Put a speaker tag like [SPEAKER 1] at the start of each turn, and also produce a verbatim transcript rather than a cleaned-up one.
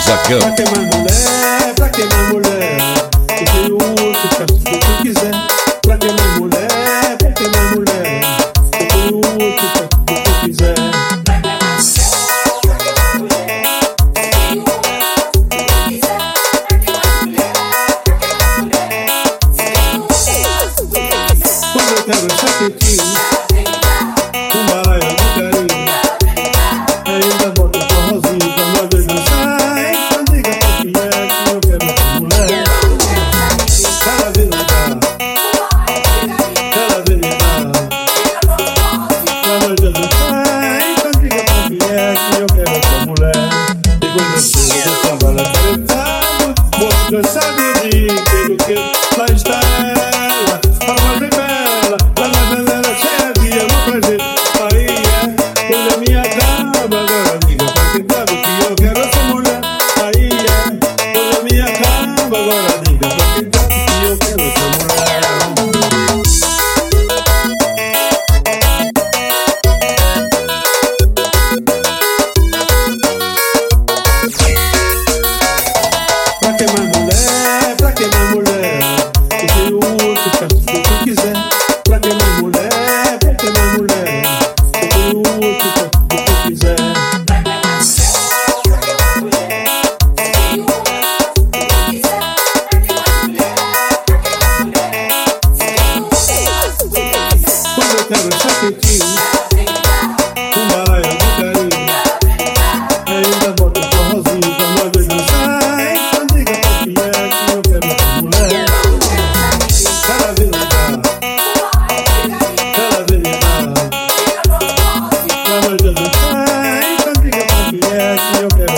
[SPEAKER 1] Zacão.
[SPEAKER 2] Pra queimar mulher, pra queimar mulher, eu tenho outro, faço o que eu quiser. Pra queimar mulher, pra queimar mulher, eu tenho outro, faço o que eu quiser. Quando eu quero estar quentinho, um balaio de carinho, ainda boto um forrozinho pra nós dois dançar. Então diga pra mulher que eu quero essa mulher. Ela vem me dar, ela vem me dar, pra nós dois dançar. Então diga pra mulher que eu quero essa mulher. E quando eu chego do trabalho atarefado, vou cansar de dir pelo que lá está ela, a voz bem bela, lá na janela cheia de amor pra gente. Aí é, quando a minha acaba, agora diga pra quem sabe que eu quero essa mulher. Aí é, quando a minha acaba, agora diga pra quem sabe que eu quero essa mulher. Pra queimar mulher, pra queimar mulher, eu tenho outro, faço o que eu quiser. Pra queimar mulher, pra queimar mulher, eu tenho outro, faço o que eu quiser. Quando eu quero estar quentinho, um balaio de carinho, ainda boto um forrozinho pra nós dois dançar. Então diga pra mulher que eu quero essa mulher. Ela vem me dar, ela vem me dar, pra nós dois dançar. Então diga pra mulher que eu quero